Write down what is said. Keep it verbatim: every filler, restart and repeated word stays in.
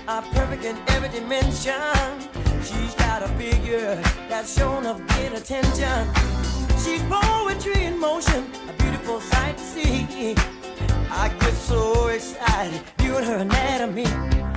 are perfect in every dimension. She's got a figure that's shown of great attention. She's poetry in motion, a beautiful sight to see. I get so excited viewing her anatomy.